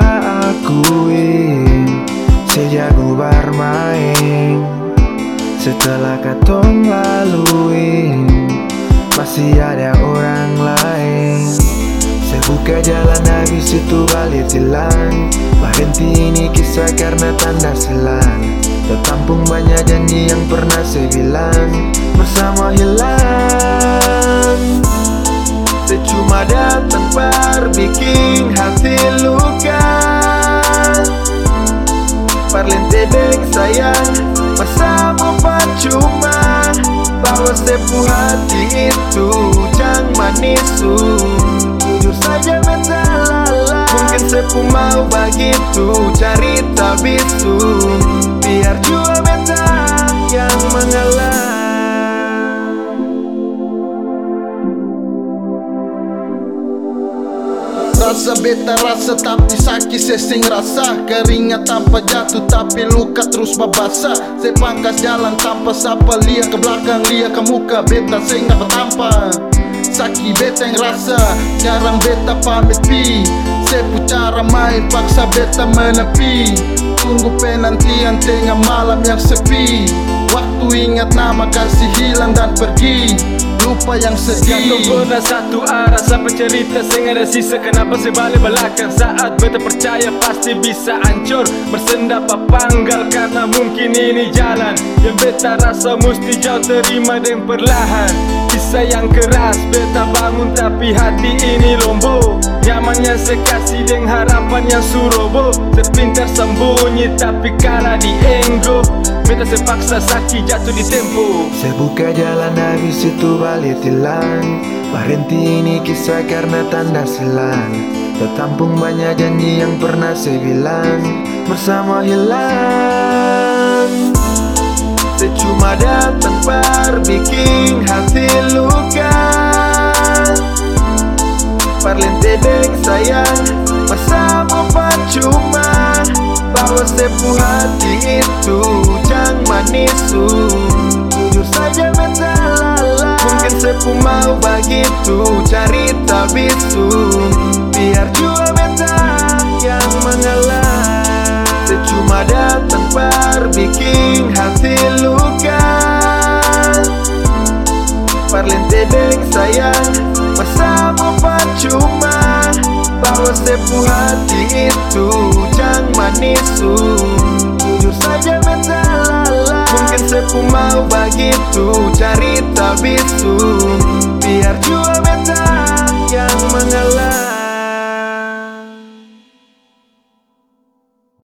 akuin sejago bermain. Setelah katong laluin, masih ada orang lain. Saya buka jalan habis itu balik tilang. Berhenti ini kisah karena tanda silang. Tertampung banyak janji yang pernah saya bilang, bersama hilang. Saya cuma datang bikin hati luka. Parlente deng sayang, bersama percuma. Bahwa sepu hati itu jangan manisu. Jujur saja beta lala. Mungkin sepu mau begitu cerita bisu. Biar jua beta yang mengalah. Rasa beta rasa tapi sakit sesing rasa. Keringat tanpa jatuh tapi luka terus babasa. Saya pangkas jalan tanpa sapa. Lihat ke belakang, lihat ke muka. Beta saya nggak bertampa. Sakit beta yang rasa. Jarang beta pamit pi. Saya cara main paksa beta menepi. Tunggu penantian tengah malam yang sepi. Waktu ingat nama kasih hilang dan pergi. Lupa yang sedih. Jatuh pernah satu arah sampai cerita sehingga ada sisa. Kenapa saya balik belakang saat beta percaya pasti bisa hancur. Bersenda papanggal karena mungkin ini jalan yang beta rasa mesti jauh terima dan perlahan. Kisah yang keras beta bangun tapi hati ini lombo. Nyaman yang saya kasih dengan harapan yang surobo. Sepintar sembunyi tapi kalah di enggo. Beta sepaksa sakit jatuh di tempo. Saya buka jalan habis itu balik tilang. Berhenti ini kisah karena tanda silang. Tertampung banyak janji yang pernah saya bilang, bersama hilang. Saya cuma datang bikin hati luka. Parlente deng sayang, bersama percuma. Bahwa sepu hati itu jangan manisu. Jujur saja beta lala. Mungkin sepu mau begitu cerita bisu. Biar jua beta yang mengalah. Saya cuma datang bikin hati luka. Parlente deng sayang, bersama percuma. Bahwa sepu hati itu jangan manisu. Jujur saja beta lala. Mungkin sepu mau begitu cerita bisu.